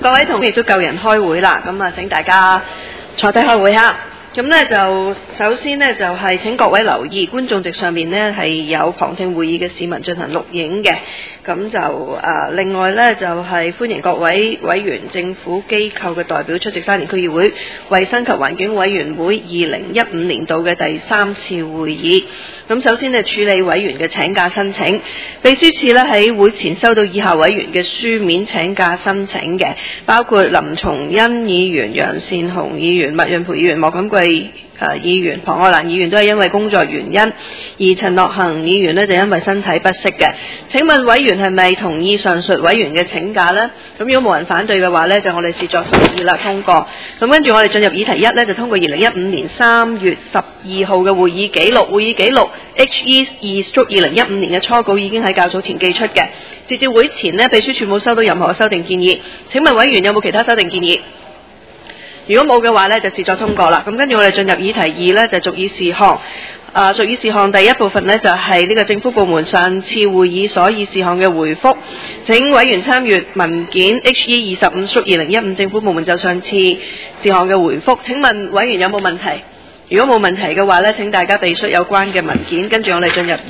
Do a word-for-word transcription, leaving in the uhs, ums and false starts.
各位同事亦都夠人開會啦，咁啊請大家坐低開會嚇。咁呢就首先呢，就係、是、請各位留意，觀眾席上面呢係有旁聽會議嘅市民進行錄影嘅。咁就誒、呃、另外呢，就係、是、歡迎各位委員、政府機構嘅代表出席沙田區議會衞生及環境委員會二零一五年度嘅第三次會議。咁首先呢，處理委員嘅請假申請，秘書處呢喺會前收到以下委員嘅書面請假申請嘅，包括林松恩議員、楊善雄議員、麥潤培議員、莫錦貴誒議員、龐愛蘭議員都係因為工作原因，而陳樂行議員呢就因為身體不適嘅。請問委員係咪同意上述委員嘅請假呢？咁如果冇人反對嘅話呢，就我哋視作同意啦，通過。咁跟住我哋進入議題一呢，就通過二零一五年三月十二號嘅會議記錄，會議記錄 H E 二 二零一五年嘅初稿已經喺較早前寄出嘅。截至會前呢，秘書處冇收到任何修訂建議。請問委員有冇其他修訂建議？如果冇嘅話呢，就視作通過啦。咁跟住我哋進入議題二呢，就逐議事項。啊，屬議事項第一部分呢，就係、是、呢個政府部門上次會議所議事項嘅回覆。請委員參閱文件 H E 二十五 二零一五政府部門就上次事項嘅回覆。請問委員有冇問題？如果冇問題嘅話呢，請大家備述有關嘅文件。跟住我哋進入